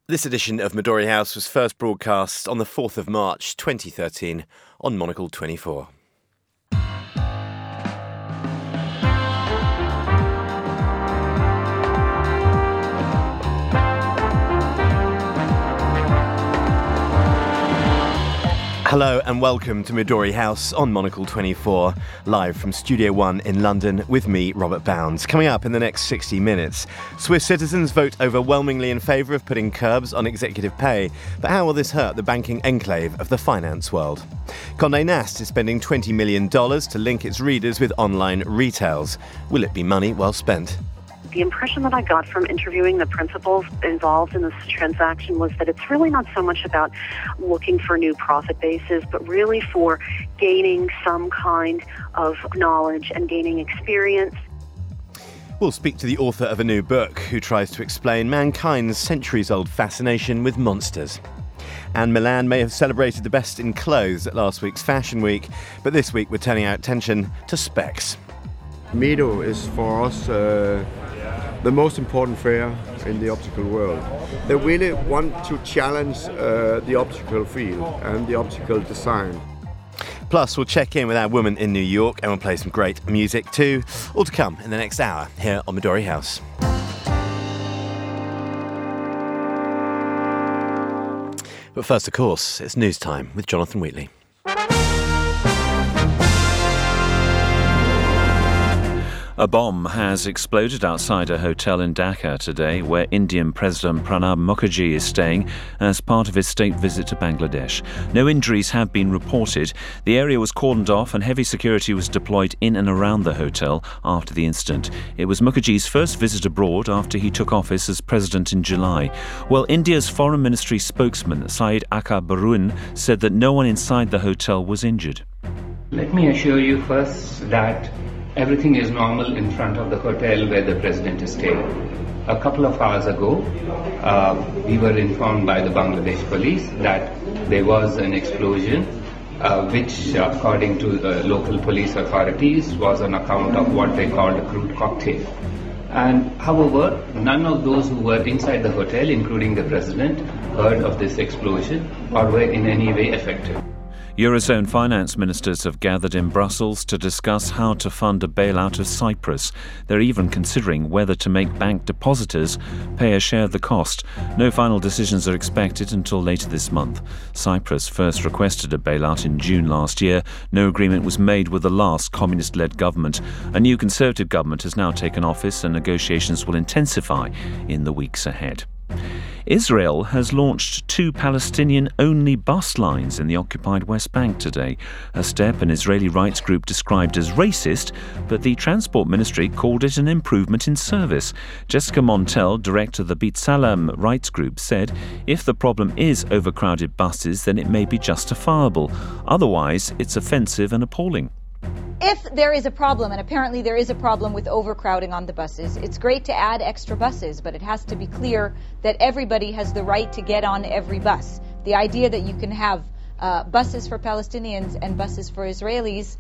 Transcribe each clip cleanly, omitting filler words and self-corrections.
This edition of Midori House was first broadcast on the 4th of March 2013 on Monocle 24. Hello and welcome to Midori House on Monocle 24, live from Studio One in London with me, Robert Bounds. Coming up in the next 60 minutes, Swiss citizens vote overwhelmingly in favour of putting curbs on executive pay, but how will this hurt the banking enclave of the finance world? Condé Nast is spending $20 million to link its readers with online retails. Will it be money well spent? The impression that I got from interviewing the principals involved in this transaction was that it's really not so much about looking for new profit bases, but really for gaining some kind of knowledge and gaining experience. We'll speak to the author of a new book who tries to explain mankind's centuries-old fascination with monsters. And Milan may have celebrated the best in clothes at last week's Fashion Week, but this week we're turning our attention to specs. MEDO is for us the most important fair in the optical world. They really want to challenge the optical field and the optical design. Plus, we'll check in with our woman in New York and we'll play some great music too. All to come in the next hour here on Midori House. But first, of course, it's news time with Jonathan Wheatley. A bomb has exploded outside a hotel in Dhaka today, where Indian President Pranab Mukherjee is staying as part of his state visit to Bangladesh. No injuries have been reported. The area was cordoned off and heavy security was deployed in and around the hotel after the incident. It was Mukherjee's first visit abroad after he took office as president in July. Well, India's Foreign Ministry spokesman, Syed Akbar Baruin, said that no one inside the hotel was injured. Let me assure you first that everything is normal in front of the hotel where the president is staying. A couple of hours ago, we were informed by the Bangladesh police that there was an explosion, which, according to the local police authorities, was on account of what they called a crude cocktail. And however, none of those who were inside the hotel, including the president, heard of this explosion or were in any way affected. Eurozone finance ministers have gathered in Brussels to discuss how to fund a bailout of Cyprus. They're even considering whether to make bank depositors pay a share of the cost. No final decisions are expected until later this month. Cyprus first requested a bailout in June last year. No agreement was made with the last communist-led government. A new Conservative government has now taken office and negotiations will intensify in the weeks ahead. Israel has launched 2 Palestinian-only bus lines in the occupied West Bank today, a step an Israeli rights group described as racist, but the Transport Ministry called it an improvement in service. Jessica Montel, director of the B'Tselem rights group, said if the problem is overcrowded buses, then it may be justifiable. Otherwise, it's offensive and appalling. If there is a problem, and apparently there is a problem with overcrowding on the buses, it's great to add extra buses, but it has to be clear that everybody has the right to get on every bus. The idea that you can have buses for Palestinians and buses for Israelis,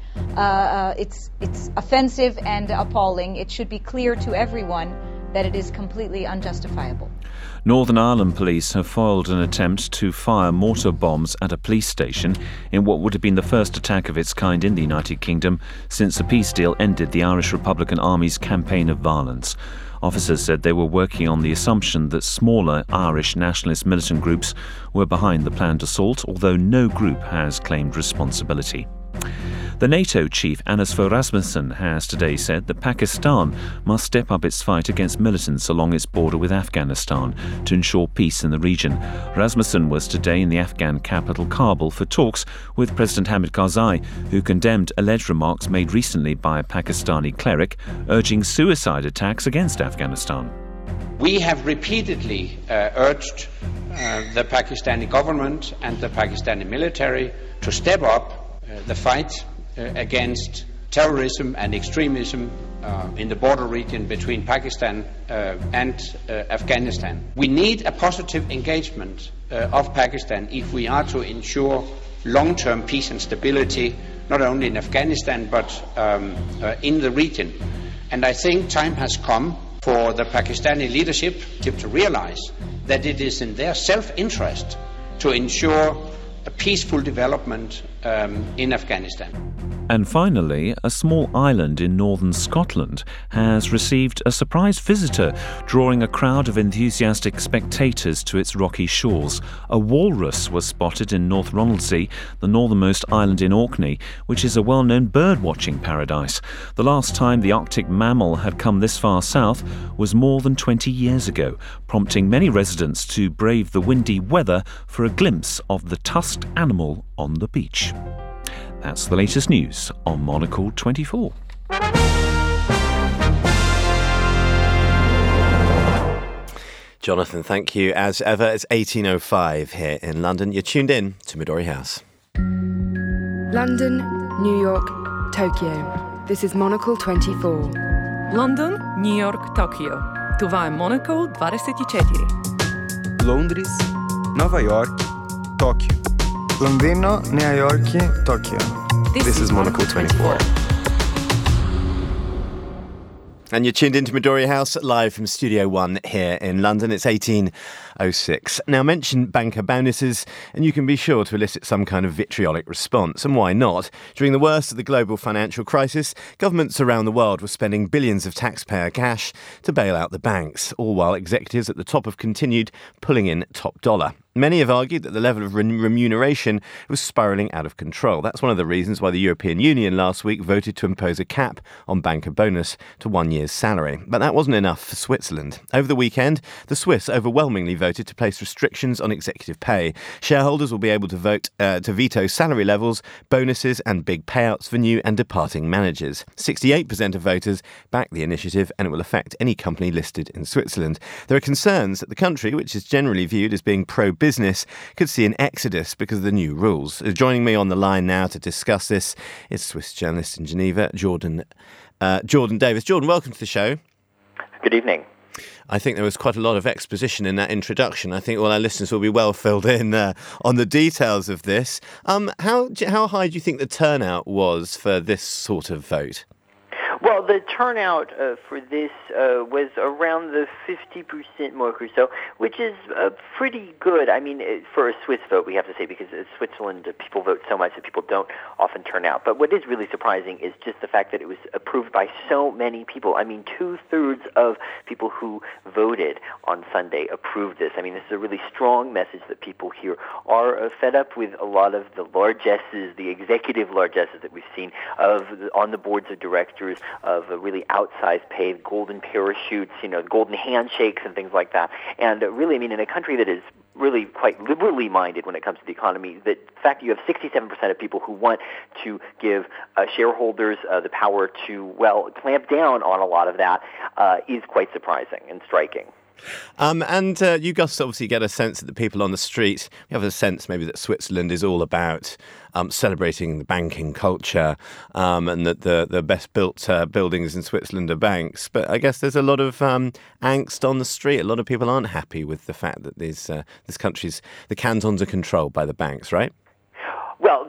it's offensive and appalling. It should be clear to everyone that it is completely unjustifiable. Northern Ireland police have foiled an attempt to fire mortar bombs at a police station in what would have been the first attack of its kind in the United Kingdom since the peace deal ended the Irish Republican Army's campaign of violence. Officers said they were working on the assumption that smaller Irish nationalist militant groups were behind the planned assault, although no group has claimed responsibility. The NATO chief, Anders Fogh Rasmussen, has today said that Pakistan must step up its fight against militants along its border with Afghanistan to ensure peace in the region. Rasmussen was today in the Afghan capital Kabul for talks with President Hamid Karzai, who condemned alleged remarks made recently by a Pakistani cleric urging suicide attacks against Afghanistan. We have repeatedly urged the Pakistani government and the Pakistani military to step up the fight against terrorism and extremism in the border region between Pakistan and Afghanistan. We need a positive engagement of Pakistan if we are to ensure long-term peace and stability, not only in Afghanistan but in the region. And I think time has come for the Pakistani leadership to realize that it is in their self-interest to ensure a peaceful development in Afghanistan. And finally, a small island in northern Scotland has received a surprise visitor, drawing a crowd of enthusiastic spectators to its rocky shores. A walrus was spotted in North Ronaldsay, the northernmost island in Orkney, which is a well-known bird-watching paradise. The last time the Arctic mammal had come this far south was more than 20 years ago, prompting many residents to brave the windy weather for a glimpse of the tusked animal on the beach. That's the latest news on Monocle 24. Jonathan, thank you. As ever, it's 18:05 here in London. You're tuned in to Midori House. London, New York, Tokyo. This is Monocle 24. London, New York, Tokyo. Това е Monocle 24. Londres, Nova York, Tóquio. Londino, New York, Tokyo. This is Monocle 24. And you're tuned into Midori House, live from Studio One here in London. It's 18:06. Now, mention banker bonuses, and you can be sure to elicit some kind of vitriolic response. And why not? During the worst of the global financial crisis, governments around the world were spending billions of taxpayer cash to bail out the banks, all while executives at the top have continued pulling in top dollar. Many have argued that the level of remuneration was spiralling out of control. That's one of the reasons why the European Union last week voted to impose a cap on banker bonus to 1 year's salary. But that wasn't enough for Switzerland. Over the weekend, the Swiss overwhelmingly voted to place restrictions on executive pay. Shareholders will be able to vote to veto salary levels, bonuses and big payouts for new and departing managers. 68% of voters back the initiative, and it will affect any company listed in Switzerland. There are concerns that the country, which is generally viewed as being pro-business, could see an exodus because of the new rules. Joining me on the line now to discuss this is Swiss journalist in Geneva, Jordan Davis. Jordan, welcome to the show. Good evening. I think there was quite a lot of exposition in that introduction. I think all our listeners will be well filled in on the details of this. How high do you think the turnout was for this sort of vote? Well, the turnout for this was around the 50% mark or so, which is pretty good. I mean, for a Swiss vote, we have to say, because in Switzerland, people vote so much that people don't often turn out. But what is really surprising is just the fact that it was approved by so many people. I mean, 2/3 of people who voted on Sunday approved this. I mean, this is a really strong message that people here are fed up with a lot of the largesses, the executive largesses that we've seen on the boards of directors, of really outsized pay, golden parachutes, golden handshakes and things like that. And really, I mean, in a country that is really quite liberally minded when it comes to the economy, the fact that you have 67% of people who want to give shareholders the power to, clamp down on a lot of that is quite surprising and striking. And you guys obviously get a sense that the people on the street, you have a sense maybe that Switzerland is all about celebrating the banking culture and that the best built buildings in Switzerland are banks. But I guess there's a lot of angst on the street. A lot of people aren't happy with the fact that this country's, the cantons are controlled by the banks, right? Well,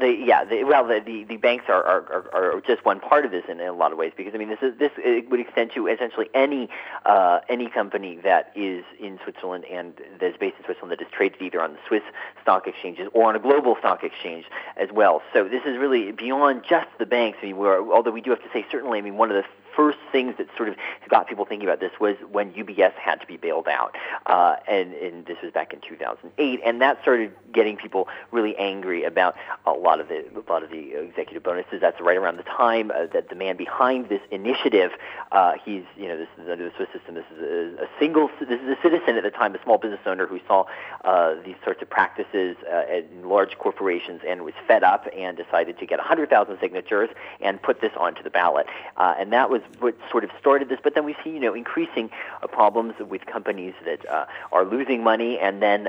the banks are just one part of this in a lot of ways, because I mean this would extend to essentially any company that is in Switzerland and that is based in Switzerland that is traded either on the Swiss stock exchanges or on a global stock exchange as well. So this is really beyond just the banks. I mean, although we do have to say, certainly, I mean, one of the first things that sort of got people thinking about this was when UBS had to be bailed out, and this was back in 2008, and that started getting people really angry about a lot of the executive bonuses. That's right around the time that the man behind this initiative, this is under the Swiss system. This is a citizen at the time, a small business owner who saw these sorts of practices in large corporations and was fed up and decided to get 100,000 signatures and put this onto the ballot, and that was what sort of started this. But then we see, increasing problems with companies that are losing money, and then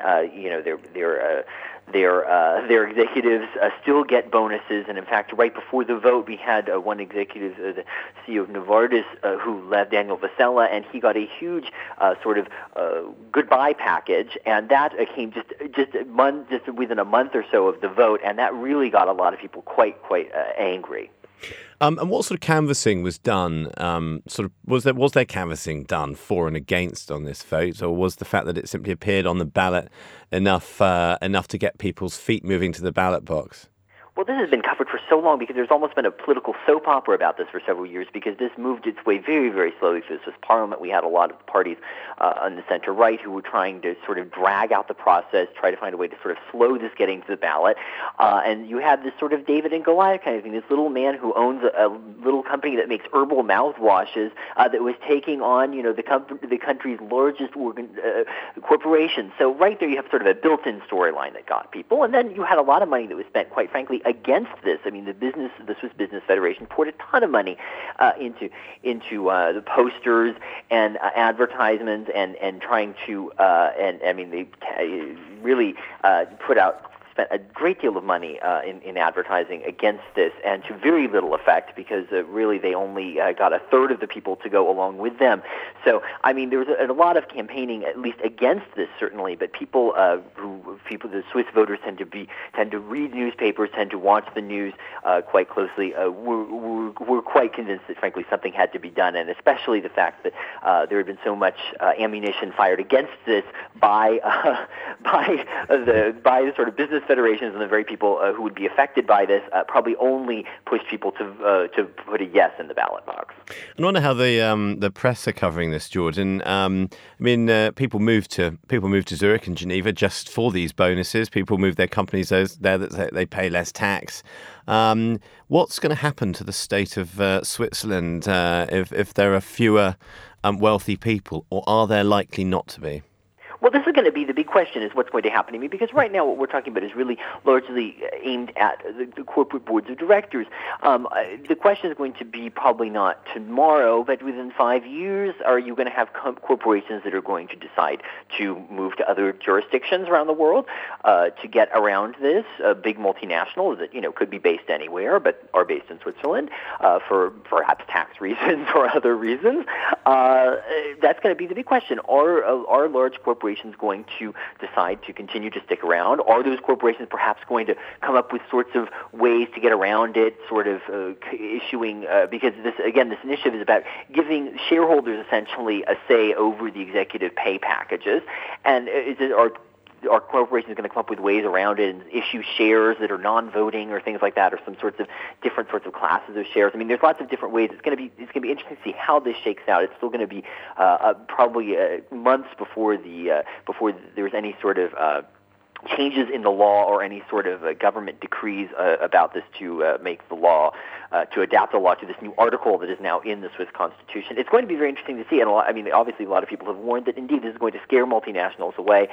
their executives still get bonuses. And in fact, right before the vote, we had one executive, the CEO of Novartis, who left, Daniel Vasella, and he got a huge goodbye package, and that came just within a month or so of the vote, and that really got a lot of people quite angry. And what sort of canvassing was done? Was there canvassing done for and against on this vote, or was the fact that it simply appeared on the ballot enough to get people's feet moving to the ballot box? Well, this has been covered for so long because there's almost been a political soap opera about this for several years because this moved its way very, very slowly through the Swiss parliament. We had a lot of parties on the center-right who were trying to sort of drag out the process, try to find a way to sort of slow this getting to the ballot. And you had this sort of David and Goliath kind of thing, this little man who owns a little company that makes herbal mouthwashes that was taking on, the country's largest corporation. So right there you have sort of a built-in storyline that got people. And then you had a lot of money that was spent, quite frankly, against this. I mean, the Swiss Business Federation poured a ton of money into the posters and advertisements and trying to they really spent a great deal of money in advertising against this, and to very little effect because really they only got a third of the people to go along with them. So, I mean, there was a lot of campaigning, at least against this, certainly. But the Swiss voters tend to read newspapers, tend to watch the news quite closely. We're quite convinced that, frankly, something had to be done, and especially the fact that there had been so much ammunition fired against this by the sort of business federations and the very people who would be affected by this probably only pushed people to put a yes in the ballot box. I wonder how the press are covering this, Jordan. People move to Zurich and Geneva just for these bonuses. People move their companies there that they pay less tax. What's going to happen to the state of Switzerland if there are fewer wealthy people, or are there likely not to be? Well, this is going to be the big question, is what's going to happen to me, because right now what we're talking about is really largely aimed at the corporate boards of directors. The question is going to be probably not tomorrow, but within 5 years, are you going to have corporations that are going to decide to move to other jurisdictions around the world to get around this? Big multinationals that, could be based anywhere, but are based in Switzerland for perhaps tax reasons or other reasons. That's going to be the big question. Are large corporations going to decide to continue to stick around? Are those corporations perhaps going to come up with sorts of ways to get around it, sort of issuing, because this initiative is about giving shareholders essentially a say over the executive pay packages, and are corporations going to come up with ways around it and issue shares that are non-voting or things like that, or some sorts of different sorts of classes of shares? I mean, there's lots of different ways. It's going to be interesting to see how this shakes out. It's still going to be probably months before there's any sort of changes in the law or any sort of government decrees about this to make the law, to adapt the law to this new article that is now in the Swiss Constitution. It's going to be very interesting to see, and obviously a lot of people have warned that indeed this is going to scare multinationals away.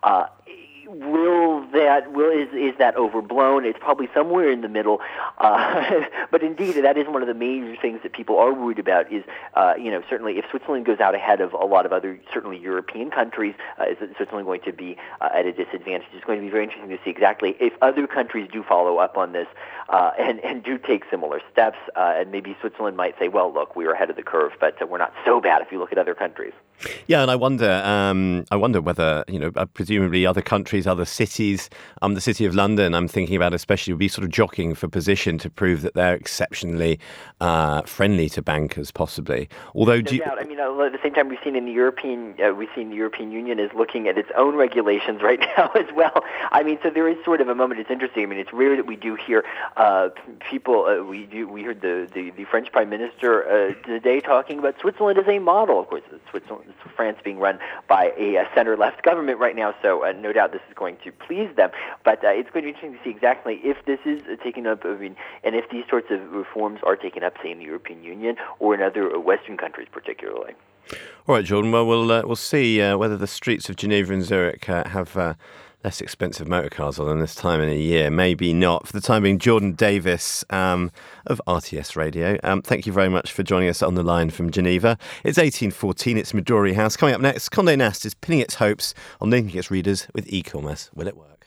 Is that overblown? It's probably somewhere in the middle, but indeed that is one of the major things that people are worried about. Is certainly if Switzerland goes out ahead of a lot of other certainly European countries, is Switzerland going to be at a disadvantage? It's going to be very interesting to see exactly if other countries do follow up on this and do take similar steps, and maybe Switzerland might say, well, look, we are ahead of the curve, but we're not so bad if you look at other countries. Yeah, and I wonder whether presumably other countries, other cities, the city of London, I'm thinking about especially, will be sort of jockeying for position to prove that they're exceptionally friendly to bankers, possibly. Although, at the same time, we've seen the European Union is looking at its own regulations right now as well. I mean, so there is sort of a moment. It's interesting. I mean, it's rare that we do hear people. We heard the French Prime Minister today talking about Switzerland as a model. Of course, France being run by a center-left government right now, so no doubt this is going to please them. But it's going to be interesting to see exactly if this is taken up, and if these sorts of reforms are taken up, say, in the European Union or in other Western countries particularly. All right, Jordan. Well, we'll see whether the streets of Geneva and Zurich have less expensive motor cars on this time in a year. Maybe not. For the time being, Jordan Davis of RTS Radio. Thank you very much for joining us on the line from Geneva. It's 18:14. It's Midori House. Coming up next, Condé Nast is pinning its hopes on linking its readers with e-commerce. Will it work?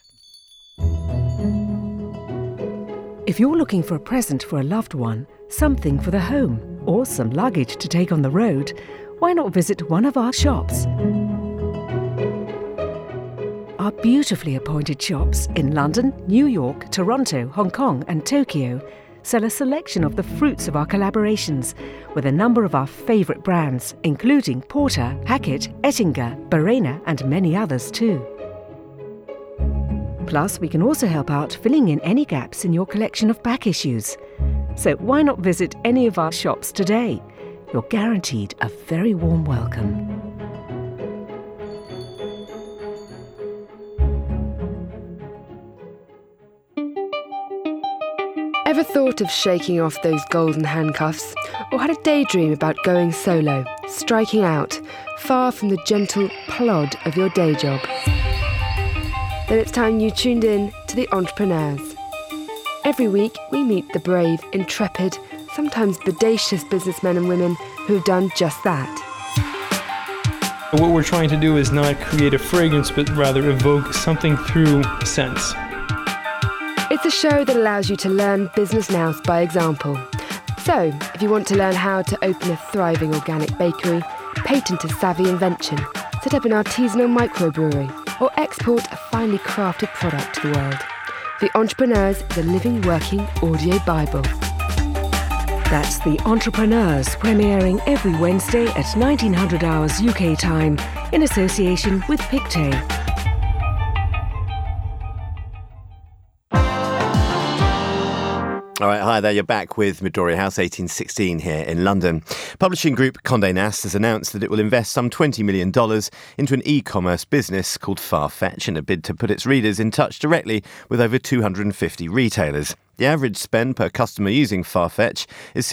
If you're looking for a present for a loved one, something for the home, or some luggage to take on the road, why not visit one of our shops? Our beautifully appointed shops in London, New York, Toronto, Hong Kong and Tokyo sell a selection of the fruits of our collaborations with a number of our favourite brands, including Porter, Hackett, Ettinger, Barena and many others too. Plus, we can also help out filling in any gaps in your collection of back issues. So why not visit any of our shops today? You're guaranteed a very warm welcome. Ever thought of shaking off those golden handcuffs? Or had a daydream about going solo, striking out, far from the gentle plod of your day job? Then it's time you tuned in to The Entrepreneurs. Every week we meet the brave, intrepid, sometimes bodacious businessmen and women who have done just that. What we're trying to do is not create a fragrance, but rather evoke something through scents. It's a show that allows you to learn business nous by example. So, if you want to learn how to open a thriving organic bakery, patent a savvy invention, set up an artisanal microbrewery, or export a finely crafted product to the world, The Entrepreneurs is a living, working audio Bible. That's The Entrepreneurs, premiering every Wednesday at 1900 hours UK time in association with Pictet. All right, hi there, you're back with Midori House 1816 here in London. Publishing group Condé Nast has announced that it will invest some $20 million into an e-commerce business called Farfetch in a bid to put its readers in touch directly with over 250 retailers. The average spend per customer using Farfetch is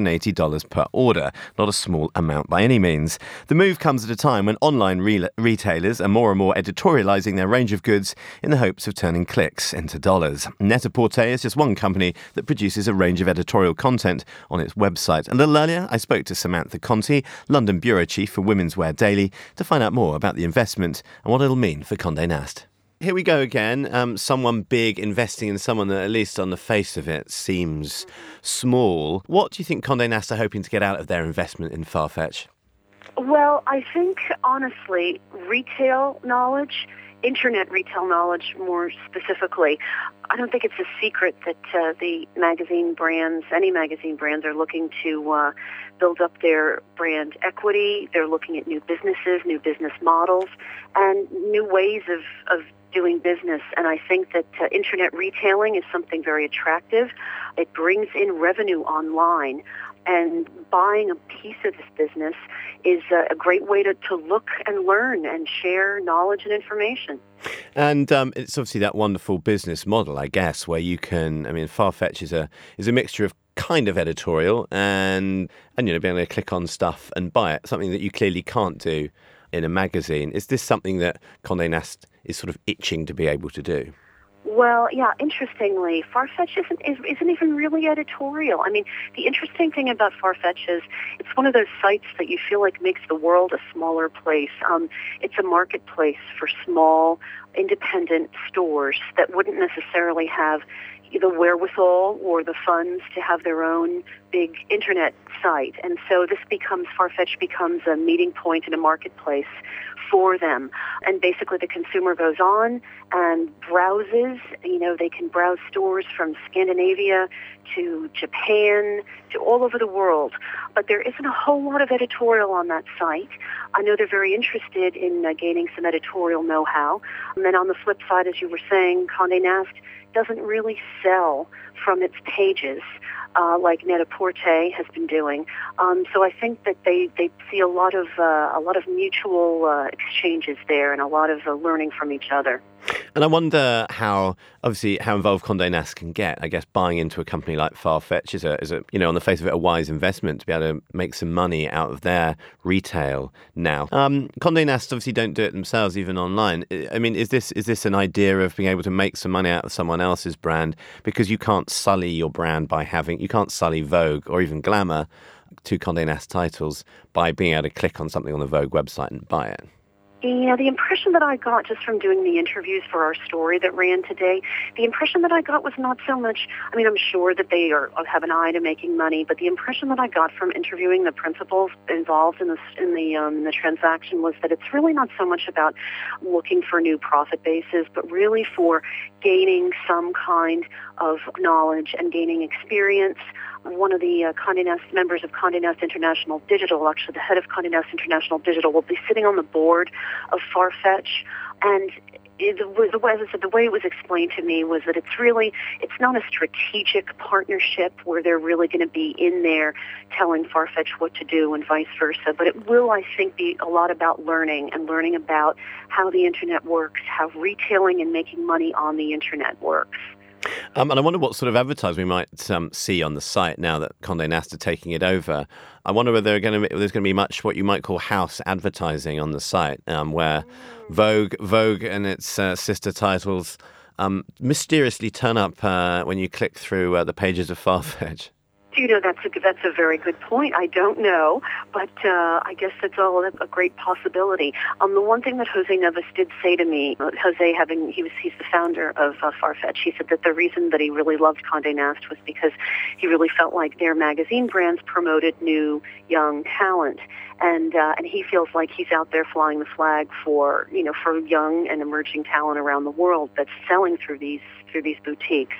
$680 per order, not a small amount by any means. The move comes at a time when online retailers are more and more editorializing their range of goods in the hopes of turning clicks into dollars. Net-a-Porter is just one company that produces a range of editorial content on its website. A little earlier, I spoke to Samantha Conti, London Bureau Chief for Women's Wear Daily, to find out more about the investment and what it'll mean for Condé Nast. Here we go again. Someone big investing in someone that, at least on the face of it, seems small. What do you think Condé Nast are hoping to get out of their investment in Farfetch? Well, I think, honestly, retail knowledge, internet retail knowledge more specifically. I don't think it's a secret that the magazine brands, any magazine brands, are looking to build up their brand equity. They're looking at new businesses, new business models, and new ways of doing business. And I think that internet retailing is something very attractive. It brings in revenue online, and buying a piece of this business is a great way to look and learn and share knowledge and information. And it's obviously that wonderful business model, I guess, where you can, Farfetch is a mixture of kind of editorial and being able to click on stuff and buy it, something that you clearly can't do in a magazine. Is this something that Condé Nast is sort of itching to be able to do? Well, yeah, interestingly, Farfetch isn't even really editorial. The interesting thing about Farfetch is it's one of those sites that you feel like makes the world a smaller place. It's a marketplace for small, independent stores that wouldn't necessarily have the wherewithal or the funds to have their own big internet site. And so Farfetch becomes a meeting point in a marketplace for them. And basically the consumer goes on and browses. They can browse stores from Scandinavia to Japan to all over the world. But there isn't a whole lot of editorial on that site. I know they're very interested in gaining some editorial know-how. And then on the flip side, as you were saying, Condé Nast doesn't really sell from its pages like Net-a-Porter has been doing. So I think that they see a lot of mutual exchanges there and a lot of learning from each other. And I wonder how involved Condé Nast can get. I guess buying into a company like Farfetch is a on the face of it, a wise investment to be able to make some money out of their retail now. Condé Nast obviously don't do it themselves, even online. Is this an idea of being able to make some money out of someone else's brand, because you can't sully your brand you can't sully Vogue or even Glamour, two Condé Nast titles, by being able to click on something on the Vogue website and buy it? Yeah, the impression that I got just from doing the interviews for our story that ran today, the impression that I got was not so much, I mean, I'm sure that they have an eye to making money, but the impression that I got from interviewing the principals involved in the transaction was that it's really not so much about looking for new profit bases, but really for gaining some kind of knowledge and gaining experience. One of the Condé Nast members of Condé Nast International Digital, actually the head of Condé Nast International Digital, will be sitting on the board of Farfetch. And the way it was explained to me was that it's not a strategic partnership where they're really going to be in there telling Farfetch what to do and vice versa. But it will, I think, be a lot about learning about how the Internet works, how retailing and making money on the Internet works. And I wonder what sort of advertising we might see on the site now that Condé Nast are taking it over. I wonder whether there's going to be much what you might call house advertising on the site, where Vogue and its sister titles mysteriously turn up when you click through the pages of Farfetch. That's a very good point. I don't know, but I guess that's all a great possibility. The one thing that Jose Neves did say to me, he's the founder of Farfetch. He said that the reason that he really loved Condé Nast was because he really felt like their magazine brands promoted new young talent. And he feels like he's out there flying the flag for young and emerging talent around the world that's selling through these boutiques.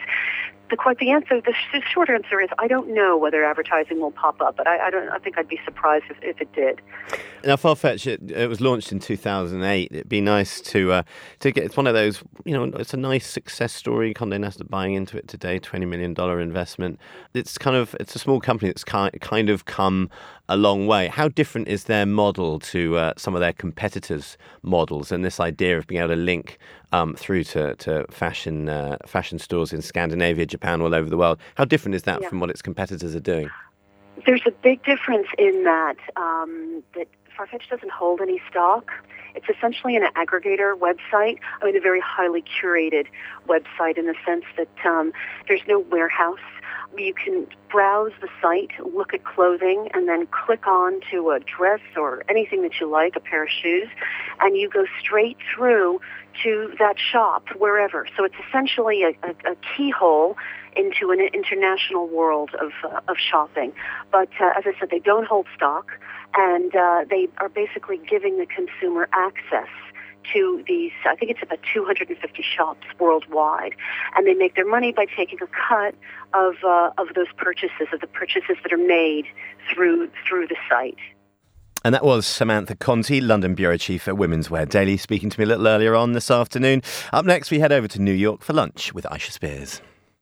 The short answer is I don't know whether advertising will pop up, but I think I'd be surprised if it did. Now, Farfetch, it was launched in 2008. It'd be nice to get. It's one of those, it's a nice success story. Condé Nast are buying into it today, $20 million investment. It's a small company that's kind of come a long way. How different is their model to some of their competitors' models, and this idea of being able to link through to fashion stores in Scandinavia, Japan, all over the world? How different is that from what its competitors are doing? There's a big difference in that Farfetch doesn't hold any stock. It's essentially an aggregator website, a very highly curated website in the sense that there's no warehouse. You can browse the site, look at clothing, and then click on to a dress or anything that you like, a pair of shoes, and you go straight through to that shop wherever. So it's essentially a keyhole into an international world of shopping. But as I said, they don't hold stock, and they are basically giving the consumer access to these, I think it's about 250 shops worldwide, and they make their money by taking a cut of those purchases, of the purchases that are made through the site. And that was Samantha Conti, London Bureau Chief at Women's Wear Daily, speaking to me a little earlier on this afternoon. Up next, we head over to New York for lunch with Aisha Spears.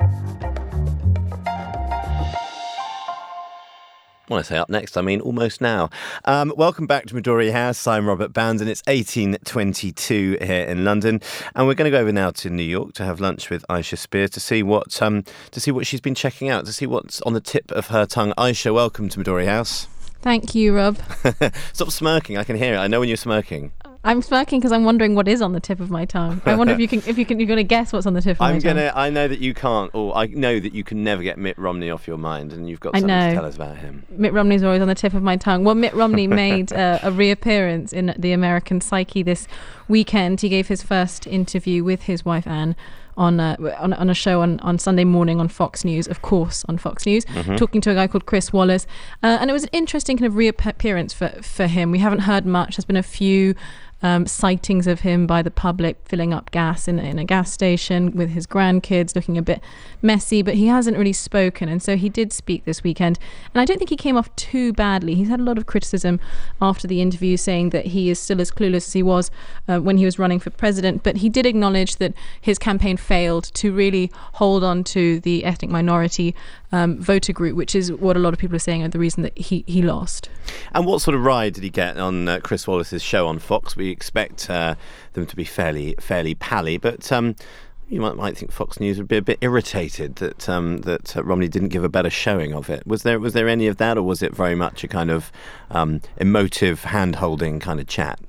When I say up next, I mean almost now. Welcome back to Midori House. I'm Robert Bounds, and it's 18:22 here in London. And we're going to go over now to New York to have lunch with Aisha Spears to see what she's been checking out, to see what's on the tip of her tongue. Aisha, welcome to Midori House. Thank you, Rob. Stop smirking. I can hear it. I know when you're smirking. I'm smirking because I'm wondering what is on the tip of my tongue. I wonder if you're going to guess what's on the tip of my tongue. I know that you can't, or I know that you can never get Mitt Romney off your mind, and you've got something to tell us about him. Mitt Romney's always on the tip of my tongue. Well, Mitt Romney made a reappearance in The American Psyche this weekend. He gave his first interview with his wife Anne on a show on Sunday morning on Fox News, of course, on Fox News, talking to a guy called Chris Wallace. And it was an interesting kind of reappearance for him. We haven't heard much. There's been a few sightings of him by the public filling up gas in a gas station with his grandkids, looking a bit messy, but he hasn't really spoken, and so he did speak this weekend, and I don't think he came off too badly. He's had a lot of criticism after the interview, saying that he is still as clueless as he was when he was running for president, but he did acknowledge that his campaign failed to really hold on to the ethnic minority voter group, which is what a lot of people are saying are the reason that he lost. And what sort of ride did he get on Chris Wallace's show on Fox? We expect them to be fairly pally, but you might think Fox News would be a bit irritated that Romney didn't give a better showing of it. Was there any of that, or was it very much a kind of emotive hand-holding kind of chat?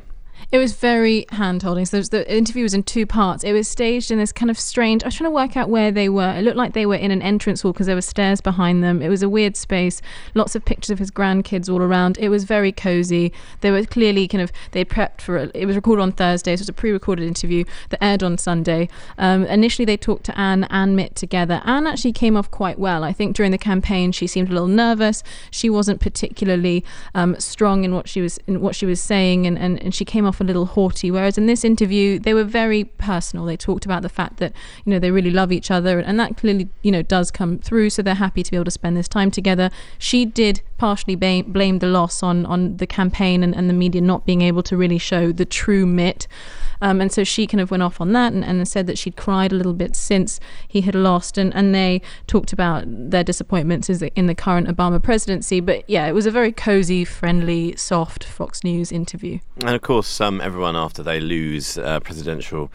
It was very hand-holding. So the interview was in 2 parts. It was staged in this kind of strange... I was trying to work out where they were. It looked like they were in an entrance hall because there were stairs behind them. It was a weird space. Lots of pictures of his grandkids all around. It was very cozy. They were clearly they prepped for it. It was recorded on Thursday, so it was a pre-recorded interview that aired on Sunday. Initially, they talked to Anne and Mitt together. Anne actually came off quite well. I think during the campaign, she seemed a little nervous. She wasn't particularly strong in what she was saying, and she came off a little haughty, whereas in this interview they were very personal. They talked about the fact that they really love each other, and that clearly does come through, so they're happy to be able to spend this time together. She did partially blame the loss on the campaign and the media not being able to really show the true Mitt. And so she kind of went off on that and said that she'd cried a little bit since he had lost, and they talked about their disappointments in the current Obama presidency. But yeah, it was a very cozy, friendly, soft Fox News interview. And of course, everyone after they lose presidential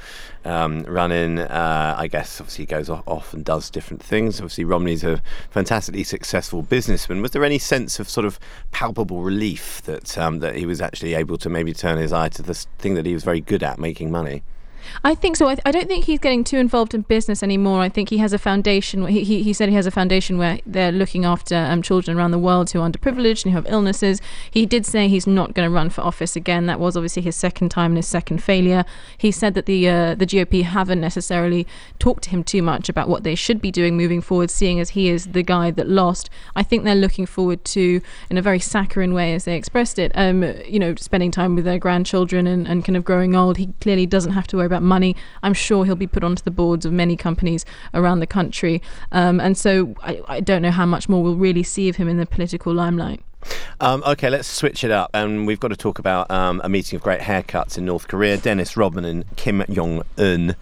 run-in, I guess obviously goes off and does different things. Obviously Romney's a fantastically successful businessman. Was there any sense of sort of palpable relief that that he was actually able to maybe turn his eye to this thing that he was very good at, making money? I think so. I don't think he's getting too involved in business anymore. I think he has a foundation. He said he has a foundation where they're looking after children around the world who are underprivileged and who have illnesses. He did say he's not going to run for office again. That was obviously his second time and his second failure. He said that the GOP haven't necessarily talked to him too much about what they should be doing moving forward, seeing as he is the guy that lost. I think they're looking forward to, in a very saccharine way as they expressed it, spending time with their grandchildren and kind of growing old. He clearly doesn't have to worry about money. I'm sure he'll be put onto the boards of many companies around the country, and so I don't know how much more we'll really see of him in the political limelight. Okay, let's switch it up, and we've got to talk about a meeting of great haircuts in North Korea. Dennis Rodman and Kim Jong-un.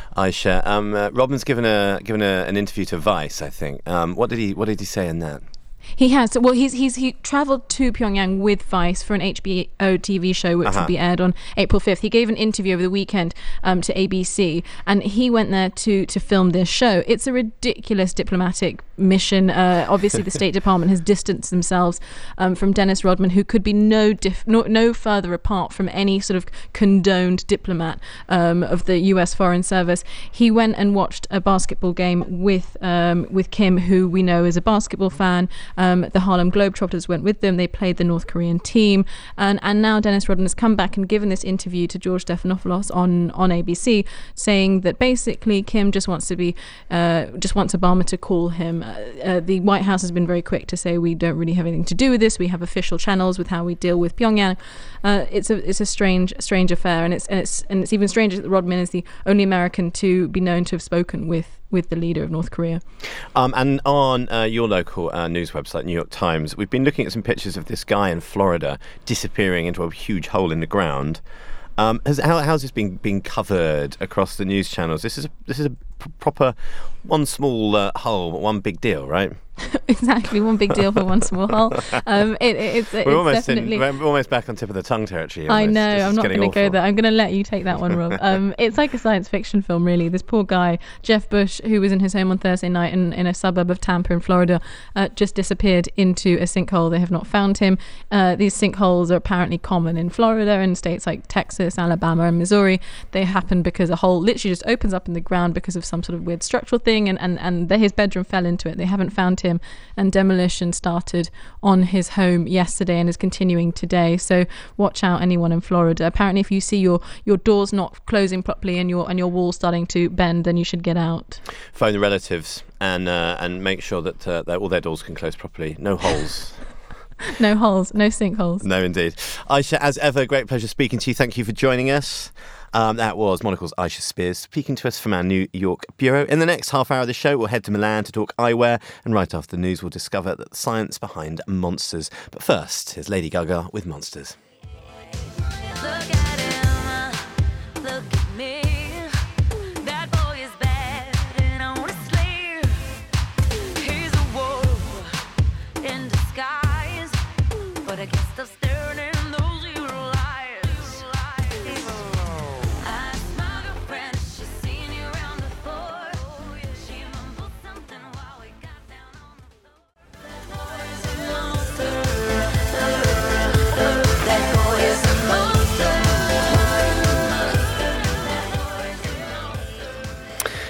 Aisha, Rodman's given an interview to Vice, I think. What did he say in that? He has. Well, he travelled to Pyongyang with Vice for an HBO TV show which will be aired on April 5th. He gave an interview over the weekend to ABC, and he went there to film this show. It's a ridiculous diplomatic mission. Obviously, the State Department has distanced themselves from Dennis Rodman, who could be no further apart from any sort of condoned diplomat of the US Foreign Service. He went and watched a basketball game with Kim, who we know is a basketball fan. The Harlem Globetrotters went with them. They played the North Korean team, and now Dennis Rodman has come back and given this interview to George Stephanopoulos on ABC, saying that basically Kim just wants Obama to call him. The White House has been very quick to say we don't really have anything to do with this. We have official channels with how we deal with Pyongyang. It's a strange affair, and it's even stranger that Rodman is the only American to be known to have spoken with the leader of North Korea. And on your local news website, New York Times, we've been looking at some pictures of this guy in Florida disappearing into a huge hole in the ground. How's this been covered across the news channels? This is a proper one small hole, but one big deal, right? Exactly, one big deal for one small hole. We're almost back on tip of the tongue territory. I know, I'm not going to go there. I'm going to let you take that one, Rob. It's like a science fiction film, really. This poor guy, Jeff Bush, who was in his home on Thursday night in a suburb of Tampa in Florida, just disappeared into a sinkhole. They have not found him. These sinkholes are apparently common in Florida and states like Texas, Alabama and Missouri. They happen because a hole literally just opens up in the ground because of some sort of weird structural thing, and his bedroom fell into it. They haven't found him, and demolition started on his home yesterday and is continuing today. So watch out, anyone in Florida. Apparently, if you see your doors not closing properly and your walls starting to bend, then you should get out. Phone the relatives and make sure that all their doors can close properly. No holes. No holes, no sinkholes. No, indeed. Aisha, as ever, great pleasure speaking to you. Thank you for joining us. That was Monocle's Aisha Spears speaking to us from our New York bureau. In the next half hour of the show, we'll head to Milan to talk eyewear, and right after the news, we'll discover the science behind monsters. But first, here's Lady Gaga with Monsters.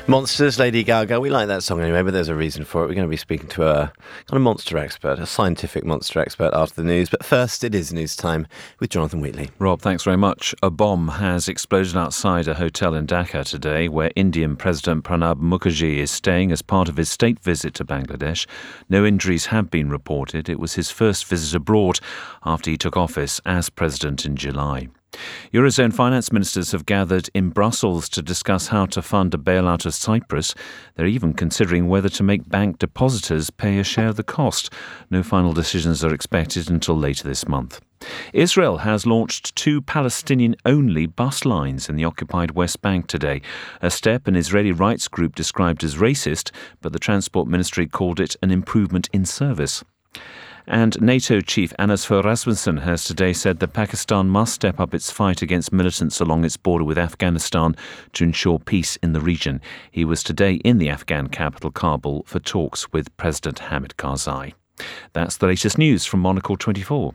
Monsters, Lady Gaga. We like that song anyway, but there's a reason for it. We're going to be speaking to a kind of monster expert, a scientific monster expert after the news. But first, it is news time with Jonathan Wheatley. Rob, thanks very much. A bomb has exploded outside a hotel in Dhaka today, where Indian President Pranab Mukherjee is staying as part of his state visit to Bangladesh. No injuries have been reported. It was his first visit abroad after he took office as president in July. Eurozone finance ministers have gathered in Brussels to discuss how to fund a bailout of Cyprus. They're even considering whether to make bank depositors pay a share of the cost. No final decisions are expected until later this month. Israel has launched 2 Palestinian-only bus lines in the occupied West Bank today, a step an Israeli rights group described as racist, but the Transport Ministry called it an improvement in service. And NATO chief Anders Fogh Rasmussen has today said that Pakistan must step up its fight against militants along its border with Afghanistan to ensure peace in the region. He was today in the Afghan capital Kabul for talks with President Hamid Karzai. That's the latest news from Monocle 24.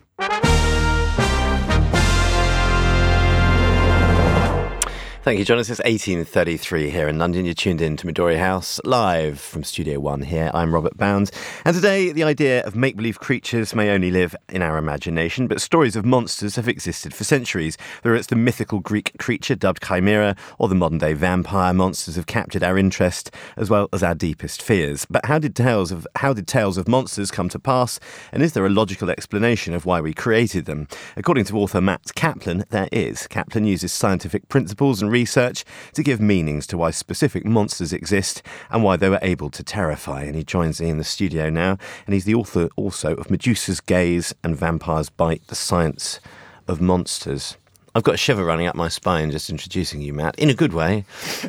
Thank you, Jonas. It's 18:33 here in London. You're tuned in to Midori House, live from Studio One here. I'm Robert Bounds. And today, the idea of make-believe creatures may only live in our imagination, but stories of monsters have existed for centuries. Whether it's the mythical Greek creature dubbed Chimera or the modern-day vampire, monsters have captured our interest as well as our deepest fears. But how did tales of monsters come to pass? And is there a logical explanation of why we created them? According to author Matt Kaplan, there is. Kaplan uses scientific principles and research to give meanings to why specific monsters exist and why they were able to terrify. And he joins me in the studio now, and he's the author also of Medusa's Gaze and Vampires Bite, The Science of Monsters. I've got a shiver running up my spine just introducing you, Matt, in a good way.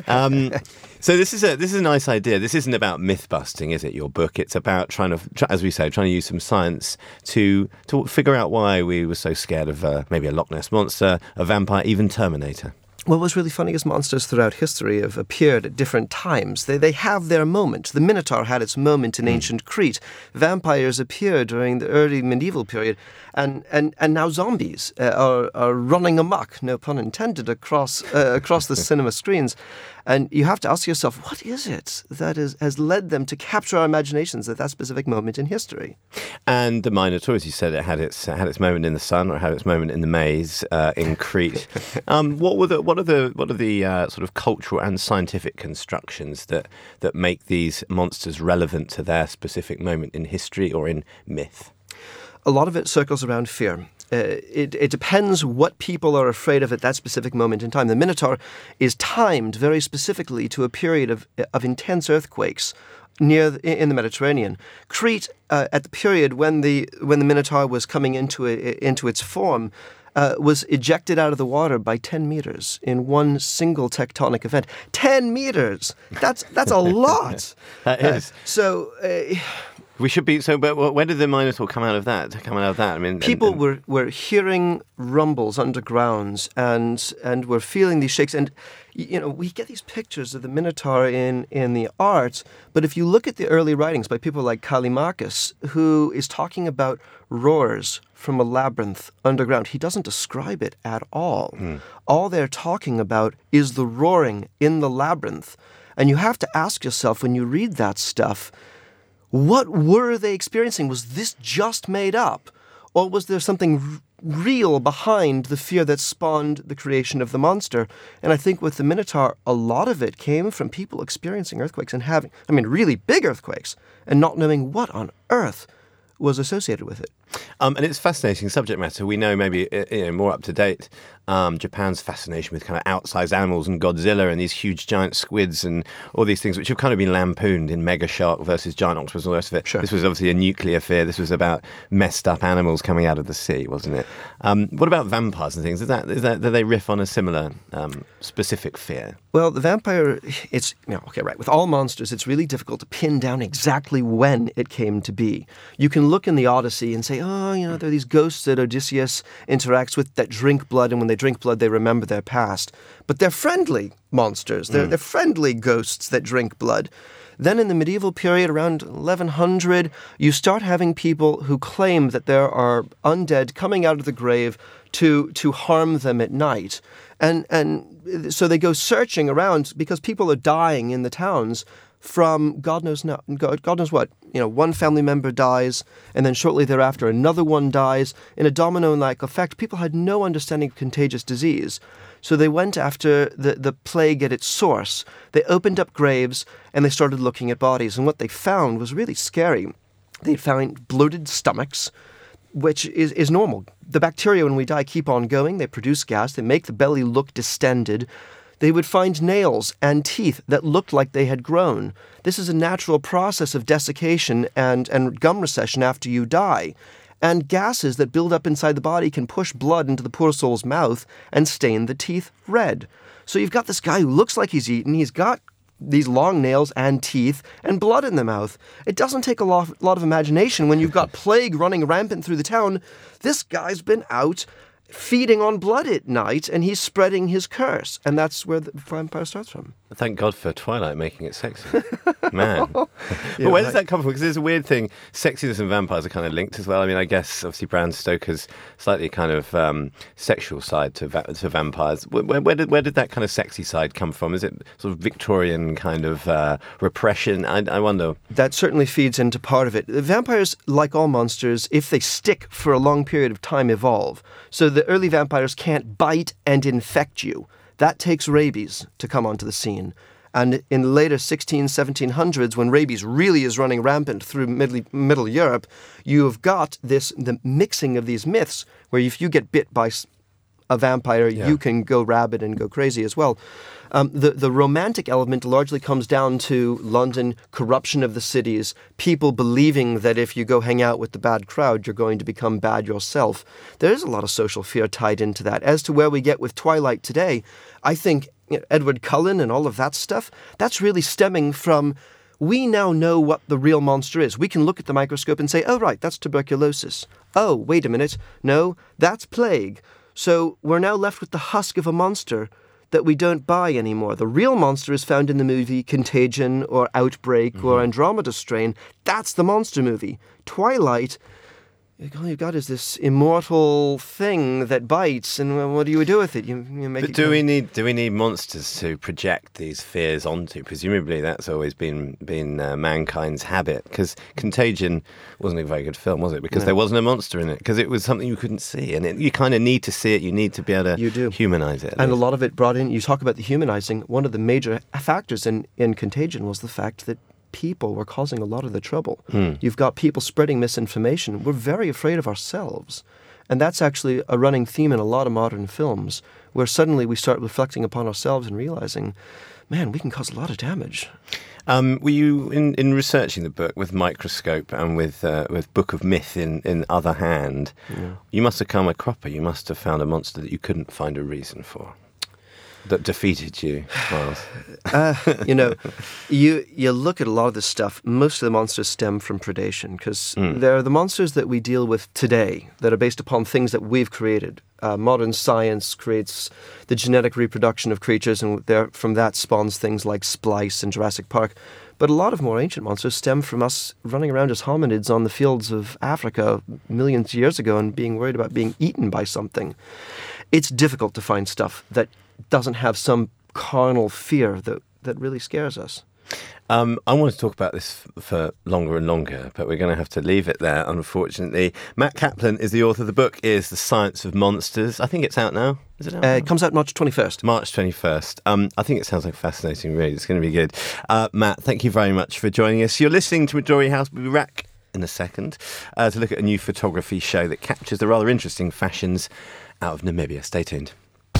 So this is a nice idea. This isn't about myth busting, is it? Your book. It's about trying to use some science to figure out why we were so scared of maybe a Loch Ness monster, a vampire, even Terminator. Well, what's really funny is monsters throughout history have appeared at different times. They have their moment. The Minotaur had its moment in ancient Crete. Vampires appeared during the early medieval period. And now zombies are running amok, no pun intended, across the cinema screens. And you have to ask yourself, what is it that has led them to capture our imaginations at that specific moment in history? And the Minotaur, as you said, it had its moment in the sun, or had its moment in the maze in Crete. What are the sort of cultural and scientific constructions that make these monsters relevant to their specific moment in history or in myth? A lot of it circles around fear. It depends what people are afraid of at that specific moment in time. The Minotaur is timed very specifically to a period of intense earthquakes in the Mediterranean. Crete, at the period when the Minotaur was coming into its form, was ejected out of the water by 10 meters in one single tectonic event. 10 meters! That's a lot! That is. We should be but when did the Minotaur come out of that? I mean, people were hearing rumbles underground and were feeling these shakes. And we get these pictures of the Minotaur in the art, but if you look at the early writings by people like Callimachus, who is talking about roars from a labyrinth underground, he doesn't describe it at all. All they're talking about is the roaring in the labyrinth. And you have to ask yourself when you read that stuff, what were they experiencing? Was this just made up? Or was there something real behind the fear that spawned the creation of the monster? And I think with the Minotaur, a lot of it came from people experiencing earthquakes and having, really big earthquakes, and not knowing what on earth was associated with it. And it's fascinating subject matter. We know maybe more up to date Japan's fascination with kind of outsized animals and Godzilla and these huge giant squids and all these things which have kind of been lampooned in Mega Shark versus Giant Octopus and all the rest of it. Sure. This was obviously a nuclear fear. This was about messed up animals coming out of the sea, wasn't it? What about vampires and things? Do they riff on a similar specific fear? Well, the vampire, with all monsters, it's really difficult to pin down exactly when it came to be. You can look in the Odyssey and say, there are these ghosts that Odysseus interacts with that drink blood, and when they drink blood, they remember their past. But they're friendly monsters. They're friendly ghosts that drink blood. Then in the medieval period, around 1100, you start having people who claim that there are undead coming out of the grave to harm them at night. And so they go searching around because people are dying in the towns from God knows what. One family member dies, and then shortly thereafter another one dies. In a domino-like effect, people had no understanding of contagious disease. So they went after the plague at its source. They opened up graves, and they started looking at bodies. And what they found was really scary. They found bloated stomachs, which is normal. The bacteria, when we die, keep on going. They produce gas. They make the belly look distended. They would find nails and teeth that looked like they had grown. This is a natural process of desiccation and gum recession after you die. And gases that build up inside the body can push blood into the poor soul's mouth and stain the teeth red. So you've got this guy who looks like he's eaten. He's got these long nails and teeth and blood in the mouth. It doesn't take a lot of imagination when you've got plague running rampant through the town. This guy's been out feeding on blood at night, and he's spreading his curse. And that's where the vampire starts from. Thank God for Twilight making it sexy. Man. But where does that come from? Because there's a weird thing. Sexiness and vampires are kind of linked as well. I mean, I guess, obviously, Bram Stoker's slightly kind of sexual side to vampires. Where did that kind of sexy side come from? Is it sort of Victorian kind of repression? I wonder. That certainly feeds into part of it. The vampires, like all monsters, if they stick for a long period of time, evolve. So the early vampires can't bite and infect you. That takes rabies to come onto the scene. And in the later 1700s, when rabies really is running rampant through Middle Europe, you have got the mixing of these myths, where if you get bit by a vampire, you can go rabid and go crazy as well. The romantic element largely comes down to London, corruption of the cities, people believing that if you go hang out with the bad crowd, you're going to become bad yourself. There is a lot of social fear tied into that. As to where we get with Twilight today, I think Edward Cullen and all of that stuff, that's really stemming from, we now know what the real monster is. We can look at the microscope and say, oh, right, that's tuberculosis. Oh, wait a minute. No, that's plague. So we're now left with the husk of a monster that we don't buy anymore. The real monster is found in the movie Contagion or Outbreak or Andromeda Strain. That's the monster movie. Twilight, all you've got is this immortal thing that bites, and what do you do with it? You make it. Do we need monsters to project these fears onto? Presumably, that's always been mankind's habit. Because Contagion wasn't a very good film, was it? Because there wasn't a monster in it. Because it was something you couldn't see, and you kind of need to see it. You need to be able to humanize it. And a lot of it brought in. You talk about the humanizing. One of the major factors in Contagion was the fact that people were causing a lot of the trouble. You've got people spreading misinformation. We're very afraid of ourselves. And that's actually a running theme in a lot of modern films, where suddenly we start reflecting upon ourselves and realizing, man, we can cause a lot of damage. Were you, in researching the book with Microscope and with Book of Myth in other hand, you must have come a cropper. You must have found a monster that you couldn't find a reason for, that defeated you, Miles? You look at a lot of this stuff, most of the monsters stem from predation, because they're the monsters that we deal with today that are based upon things that we've created. Modern science creates the genetic reproduction of creatures, and from that spawns things like Splice and Jurassic Park. But a lot of more ancient monsters stem from us running around as hominids on the fields of Africa millions of years ago and being worried about being eaten by something. It's difficult to find stuff that doesn't have some carnal fear that really scares us. I want to talk about this for longer and longer, but we're going to have to leave it there, unfortunately. Matt Kaplan is the author. The book is The Science of Monsters. I think it's out now. Is it out now? It comes out March 21st. March 21st. I think it sounds like a fascinating read. It's going to be good. Matt, thank you very much for joining us. You're listening to Midori House. We'll be back in a second to look at a new photography show that captures the rather interesting fashions out of Namibia. Stay tuned.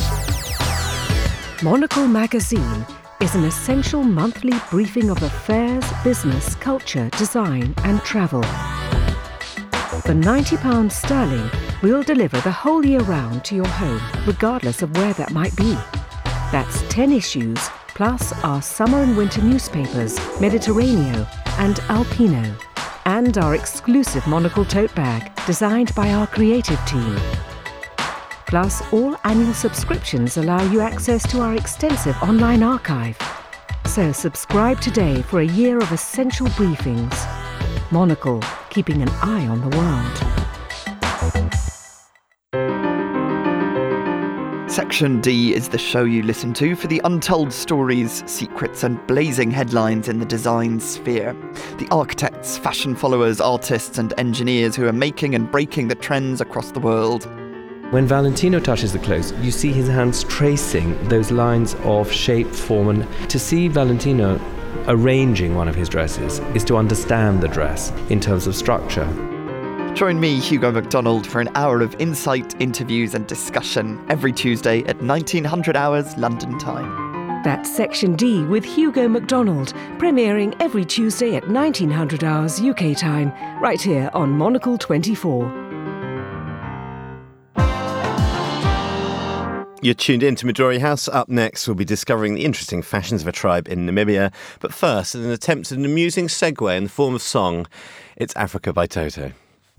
Monocle Magazine is an essential monthly briefing of affairs, business, culture, design and travel. For £90 sterling, we'll deliver the whole year round to your home, regardless of where that might be. That's 10 issues, plus our summer and winter newspapers, Mediterraneo and Alpino, and our exclusive Monocle tote bag, designed by our creative team. Plus, all annual subscriptions allow you access to our extensive online archive. So subscribe today for a year of essential briefings. Monocle, keeping an eye on the world. Section D is the show you listen to for the untold stories, secrets and blazing headlines in the design sphere. The architects, fashion followers, artists and engineers who are making and breaking the trends across the world. When Valentino touches the clothes, you see his hands tracing those lines of shape, form, and to see Valentino arranging one of his dresses is to understand the dress in terms of structure. Join me, Hugo McDonald, for an hour of insight, interviews and discussion every Tuesday at 1900 hours London time. That's Section D with Hugo McDonald, premiering every Tuesday at 1900 hours UK time, right here on Monocle 24. You're tuned in to Midori House. Up next, we'll be discovering the interesting fashions of a tribe in Namibia. But first, in an attempt at an amusing segue in the form of song, it's Africa by Toto.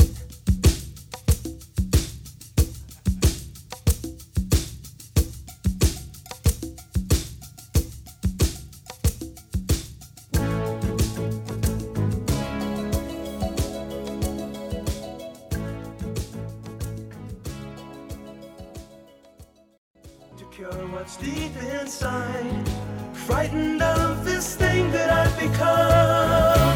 What's deep inside, frightened of this thing that I've become.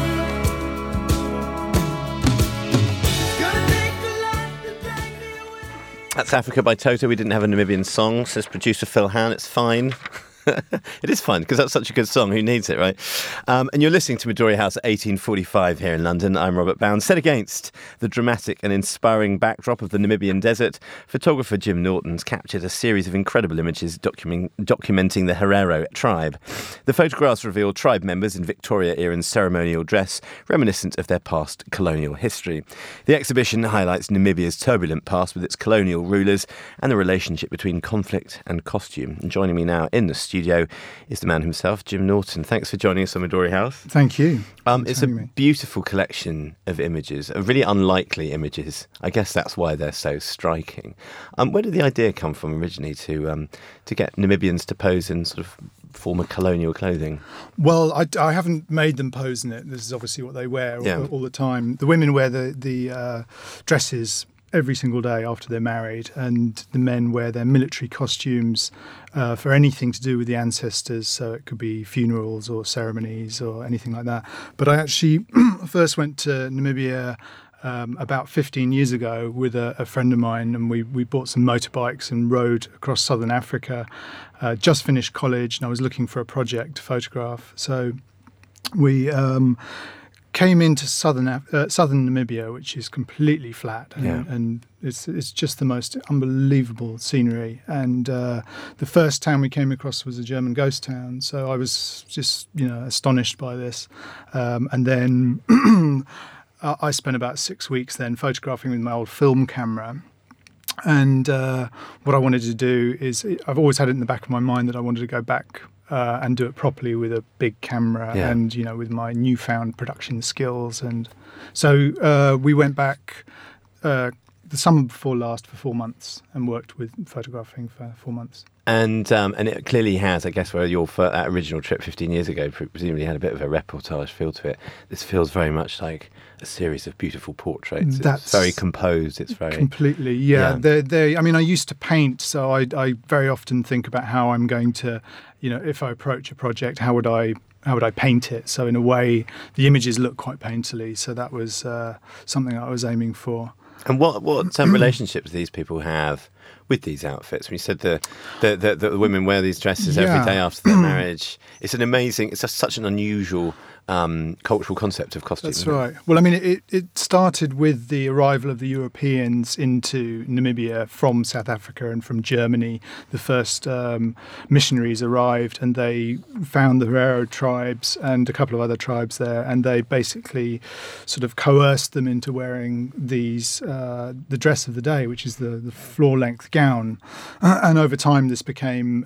That's Africa by Toto. We didn't have a Namibian song, says producer Phil Han. It's fine. It is fun because that's such a good song. Who needs it, right? And you're listening to Midori House at 1845 here in London. I'm Robert Bound. Set against the dramatic and inspiring backdrop of the Namibian desert, photographer Jim Norton's captured a series of incredible images documenting the Herero tribe. The photographs reveal tribe members in Victoria-era ceremonial dress, reminiscent of their past colonial history. The exhibition highlights Namibia's turbulent past with its colonial rulers and the relationship between conflict and costume. And joining me now in the studio is the man himself, Jim Norton. Thanks for joining us on Midori House. Thank you. It's a beautiful collection of images, of really unlikely images. I guess that's why they're so striking. Where did the idea come from originally to get Namibians to pose in sort of former colonial clothing? Well, I haven't made them pose in it. This is obviously what they wear all the time. The women wear the dresses every single day after they're married, and the men wear their military costumes for anything to do with the ancestors, so it could be funerals or ceremonies or anything like that. But I actually first went to Namibia about 15 years ago with a friend of mine, and we bought some motorbikes and rode across southern Africa. Just finished college and I was looking for a project to photograph, so we came into southern Namibia, which is completely flat, and it's just the most unbelievable scenery. And the first town we came across was a German ghost town, so I was just astonished by this. And then I spent about 6 weeks then photographing with my old film camera. And what I wanted to do is, I've always had it in the back of my mind that I wanted to go back and do it properly with a big camera and, with my newfound production skills. And so we went back the summer before last for 4 months and worked with photographing for 4 months. And it clearly has, I guess, where that original trip 15 years ago presumably had a bit of a reportage feel to it. This feels very much like a series of beautiful portraits. It's very composed. It's very completely, I used to paint, so I very often think about how I'm going to, if I approach a project, how would I paint it? So in a way, the images look quite painterly. So that was something I was aiming for. And what relationships these people have with these outfits? When you said the women wear these dresses every day after their marriage, it's such an unusual cultural concept of costume. That's right. Well, I mean, it started with the arrival of the Europeans into Namibia from South Africa and from Germany. The first missionaries arrived and they found the Herero tribes and a couple of other tribes there, and they basically sort of coerced them into wearing these the dress of the day, which is the floor-length gown. And over time, this became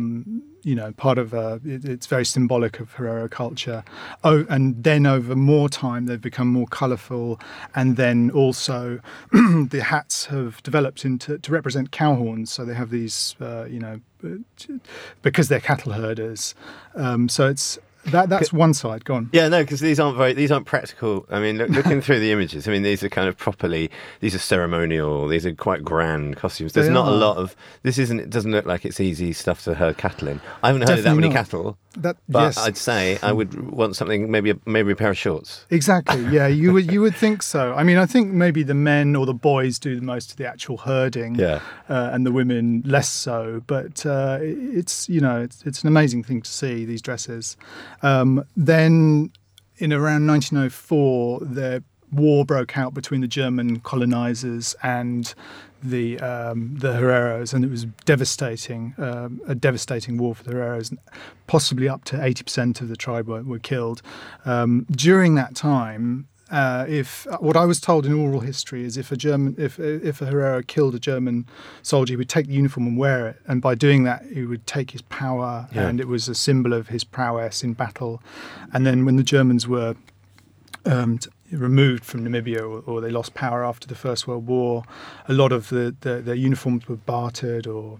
part of it's very symbolic of Herero culture. Oh, and then over more time, they've become more colourful, and then also the hats have developed to represent cow horns. So they have these, because they're cattle herders. So it's That's one side. Go on. Yeah, no, because these aren't practical. I mean, looking through the images, I mean, these are kind of these are ceremonial. These are quite grand costumes. There's not a lot of. It doesn't look like it's easy stuff to herd cattle in. I haven't heard of that many cattle. But yes. I'd say I would want something, maybe a pair of shorts. Exactly. Yeah, you would think so. I mean, I think maybe the men or the boys do most of the actual herding. Yeah. And the women less so. But it's an amazing thing to see, these dresses. Then in around 1904, the war broke out between the German colonizers and the Herreros, and it was devastating, a devastating war for the Herreros. Possibly up to 80% of the tribe were killed. During that time, what I was told in oral history is if a Herrero killed a German soldier, he would take the uniform and wear it, and by doing that he would take his power, and it was a symbol of his prowess in battle. And then when the Germans were removed from Namibia, or they lost power after the First World War, a lot of their uniforms were bartered or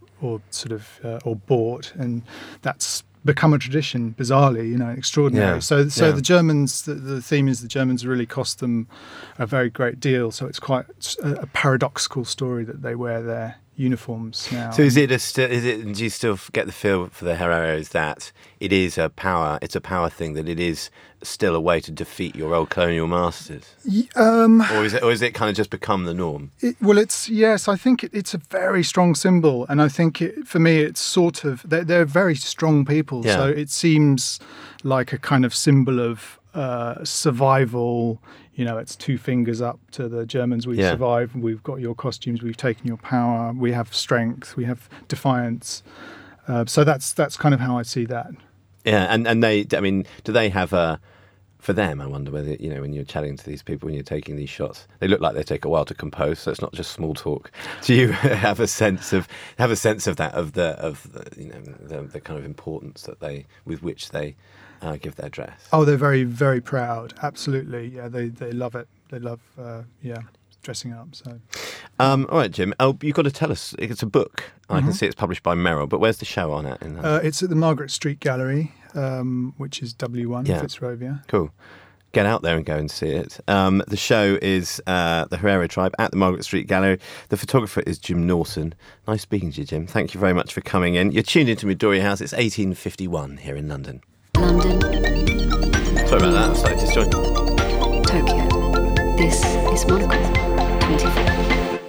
bought, and that's become a tradition, bizarrely, extraordinary. Yeah. So the Germans, the theme is the Germans really cost them a very great deal. So it's quite a paradoxical story that they wear their uniforms now. So do you still get the feel for the Herreros that it is a power thing, that it is still a way to defeat your old colonial masters? Or is it kind of just become the norm? I think it's a very strong symbol, and I think for me it's sort of, they're very strong people, so it seems like a kind of symbol of survival. It's two fingers up to the Germans. We've survived. We've got your costumes. We've taken your power. We have strength. We have defiance. So that's kind of how I see that. Yeah, and they, I mean, do they have for them, I wonder whether, when you're chatting to these people, when you're taking these shots, they look like they take a while to compose, so it's not just small talk. Do you have a sense of that, of the kind of importance with which they give their dress? Oh, they're very, very proud. Absolutely. Yeah, they love it. They love, dressing up. So, all right, Jim. You've got to tell us. It's a book. I can see it's published by Merrill. But where's the show on it? It's at the Margaret Street Gallery, which is W1 Fitzrovia. Cool. Get out there and go and see it. The show is the Herero Tribe at the Margaret Street Gallery. The photographer is Jim Norton. Nice speaking to you, Jim. Thank you very much for coming in. You're tuned into Midori House. It's 1851 here in London. London. Sorry about that. I'm slightly disjointed. Tokyo. This is Monocle 24.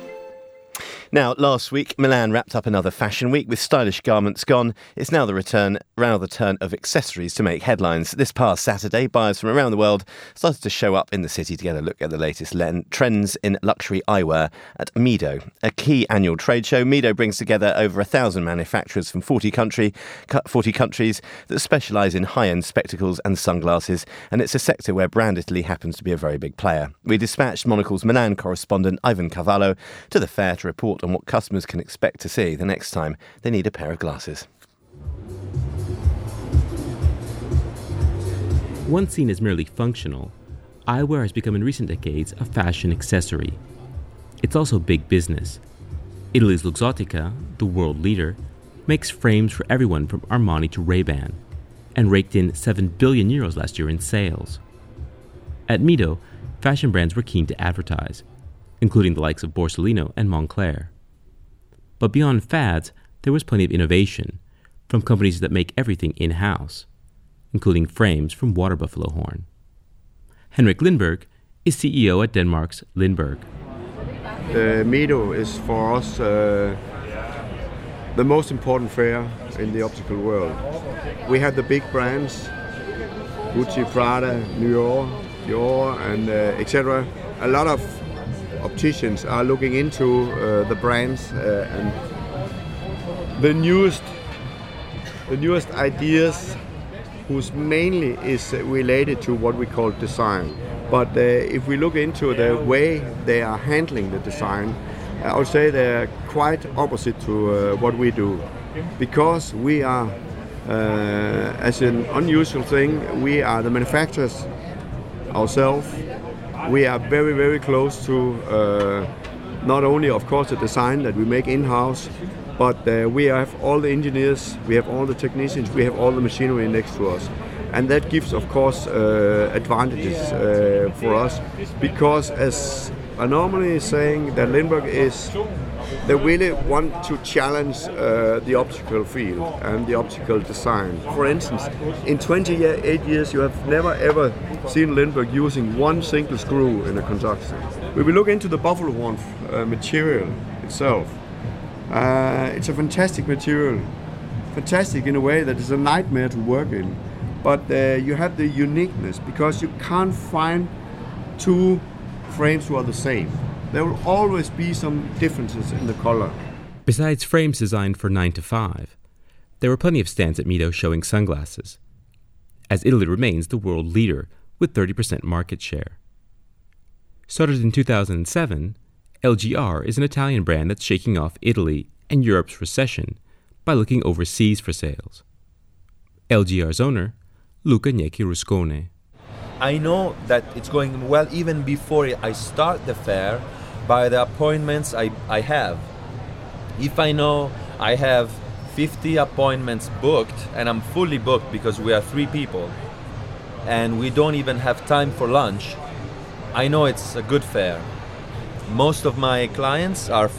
Now, last week, Milan wrapped up another fashion week with stylish garments gone. It's now the turn of accessories to make headlines. This past Saturday, buyers from around the world started to show up in the city to get a look at the latest trends in luxury eyewear at Mido, a key annual trade show. Mido brings together over 1,000 manufacturers from 40 countries that specialise in high-end spectacles and sunglasses, and it's a sector where brand Italy happens to be a very big player. We dispatched Monocle's Milan correspondent Ivan Carvalho to the fair to report on what customers can expect to see the next time they need a pair of glasses. Once seen as merely functional, eyewear has become in recent decades a fashion accessory. It's also big business. Italy's Luxottica, the world leader, makes frames for everyone from Armani to Ray-Ban, and raked in €7 billion last year in sales. At Mido, fashion brands were keen to advertise, including the likes of Borsalino and Moncler. But beyond fads, there was plenty of innovation from companies that make everything in-house, including frames from Water Buffalo Horn. Henrik Lindberg is CEO at Denmark's Lindberg. Mido is for us the most important fair in the optical world. We have the big brands, Gucci, Prada, Dior, and etc. A lot of opticians are looking into the brands and the newest ideas, whose mainly is related to what we call design. But if we look into the way they are handling the design, I would say they're quite opposite to what we do, because we are, as an unusual thing, we are the manufacturers ourselves. We are very, very close to not only, of course, the design that we make in-house, but we have all the engineers, we have all the technicians, we have all the machinery next to us. And that gives, of course, advantages for us, because as I normally saying that Lindbergh is, they really want to challenge the optical field and the optical design. For instance, in 28 years you have never ever seen Lindbergh using one single screw in a conductor. When we look into the buffalo horn material itself, it's a fantastic material. Fantastic in a way that it's a nightmare to work in. But you have the uniqueness, because you can't find two frames who are the same. There will always be some differences in the color. Besides frames designed for 9 to 5, there were plenty of stands at MIDO showing sunglasses, as Italy remains the world leader with 30% market share. Started in 2007, LGR is an Italian brand that's shaking off Italy and Europe's recession by looking overseas for sales. LGR's owner, Luca Gnecchi Ruscone. I know that it's going well even before I start the fair by the appointments I have. If I know I have 50 appointments booked, and I'm fully booked because we are 3 people, and we don't even have time for lunch, I know it's a good fair. Most of my clients are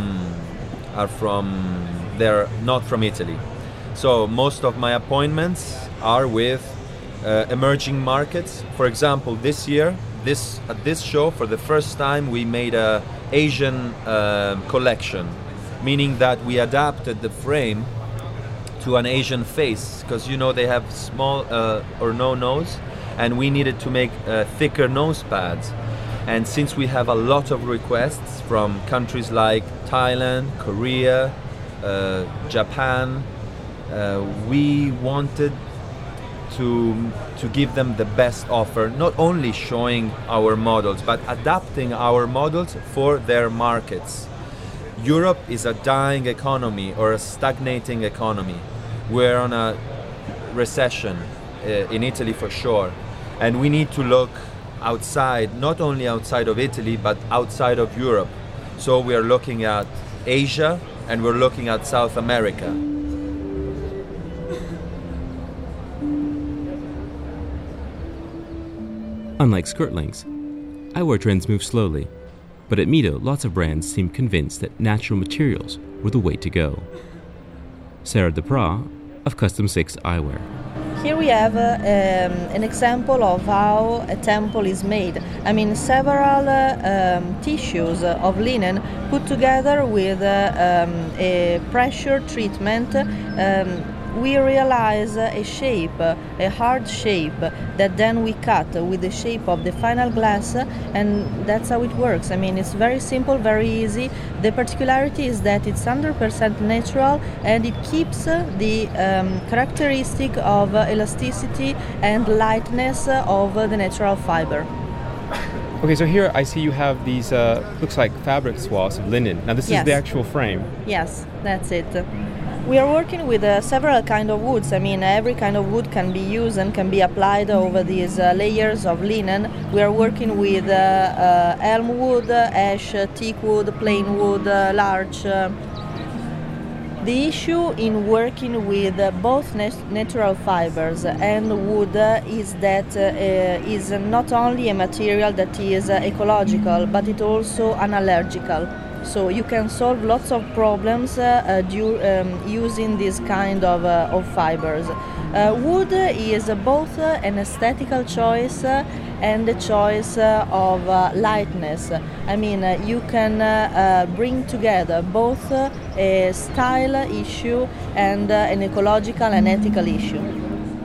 they're not from Italy. So most of my appointments are with emerging markets. For example, this year, at this show, for the first time, we made a Asian collection, meaning that we adapted the frame to an Asian face, because they have small or no nose, and we needed to make thicker nose pads. And since we have a lot of requests from countries like Thailand, Korea, Japan, we wanted to give them the best offer, not only showing our models, but adapting our models for their markets. Europe is a dying economy or a stagnating economy. We're on a recession in Italy for sure, and we need to look outside, not only outside of Italy, but outside of Europe. So we are looking at Asia and we're looking at South America. Unlike skirt lengths, eyewear trends move slowly, but at MIDO, lots of brands seem convinced that natural materials were the way to go. Sarah Depra of Custom 6 Eyewear. Here we have an example of how a temple is made. I mean, several tissues of linen put together with a pressure treatment. We realize a shape, a hard shape, that then we cut with the shape of the final glass, and that's how it works. I mean, it's very simple, very easy. The particularity is that it's 100% natural, and it keeps the characteristic of elasticity and lightness of the natural fiber. Okay, so here I see you have these, looks like fabric swaths of linen. Now this is the actual frame. Yes, that's it. We are working with several kind of woods. I mean, every kind of wood can be used and can be applied over these layers of linen. We are working with elm wood, ash, teak wood, plain wood, larch. The issue in working with both natural fibers and wood is that is not only a material that is ecological, but it also analergical. So you can solve lots of problems using this kind of fibers. Wood is both an aesthetical choice and a choice of lightness. I mean, you can bring together both a style issue and an ecological and ethical issue.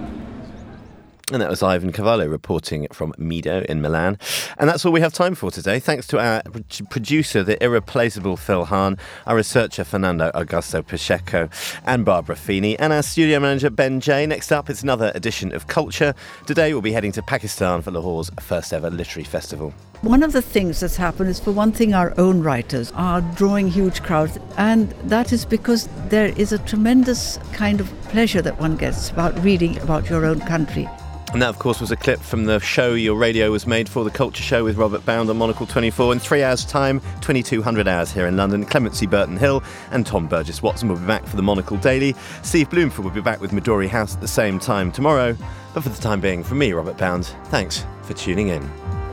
And that was Ivan Cavallo reporting from MIDO in Milan. And that's all we have time for today. Thanks to our producer, the irreplaceable Phil Hahn, our researcher, Fernando Augusto Pacheco, and Barbara Feeney, and our studio manager, Ben Jay. Next up, it's another edition of Culture. Today, we'll be heading to Pakistan for Lahore's first ever literary festival. One of the things that's happened is, for one thing, our own writers are drawing huge crowds, and that is because there is a tremendous kind of pleasure that one gets about reading about your own country. And that, of course, was a clip from the show your radio was made for, The Culture Show with Robert Bound on Monocle 24. In 3 hours' time, 2200 hours here in London. Clemency Burton-Hill and Tom Burgess-Watson will be back for the Monocle Daily. Steve Bloomfield will be back with Midori House at the same time tomorrow. But for the time being, from me, Robert Bound, thanks for tuning in.